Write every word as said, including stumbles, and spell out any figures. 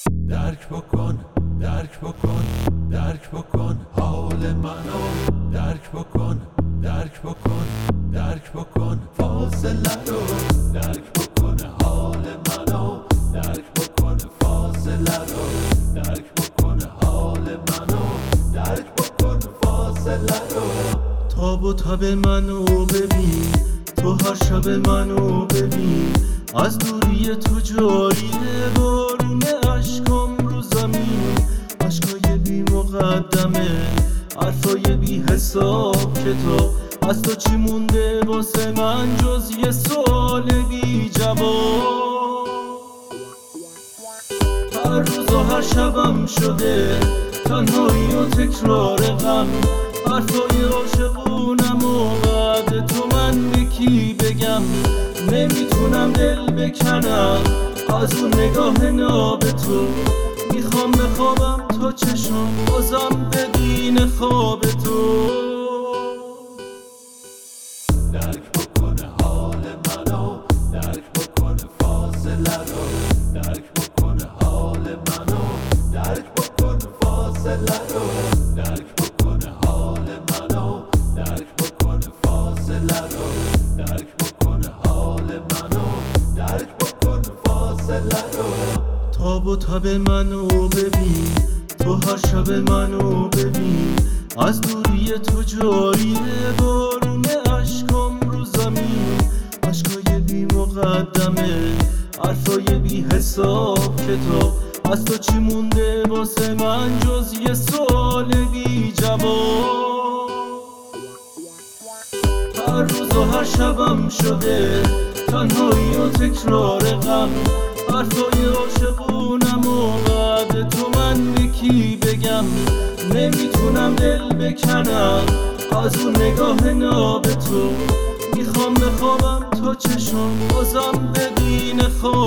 درک بکن درک بکن درک بکن حال منو، درک بکن درک بکن درک بکن فاصله رو، درک بکن حال منو، درک بکن فاصله رو، درک بکن حال منو، درک بکن فاصله رو. تاب و تب منو ببین، تو هر شب منو ببین، از دوری تو جاریه بارون عشقام رو زمین، عشقای بی مقدمه، حرفای بی حساب کتاب، از تو چی مونده واسه من جز یه سوال بی جواب. هر روز و هر شبم شده تنهایی و تکرار غم، حرفای عاشقونم و بعد تو من به کی بگم، نمیتونم دل بکنم از اون نگاه ناب تو، میخوام بخوابم تا چشم بازم ببین خواب تو. درک بکن حال منو، درک بکن فاصله رو، درک بکن حال منو، درک بکن فاصله رو، درک بکن حال منو، درک بکن فاصله رو، درک بکن حال منو، درک بکن فاصله رو. تاب و تب منو ببین، تو هر شب منو ببین، از دوری تو جاریه بارون عشقام رو زمین، عشقای بی مقدمه، حرفای بی حساب کتاب، از تو چی مونده واسه من جز یه سوال بی جواب. هر روز و هر شبم شده تنهایی و تکرار غم، حرفای عاشقونم و بعد تو من به کی بگم، نمیتونم دل بکنم از اون نگاه ناب تو، میخوام بخوابم تا چشم بازم ببین خواب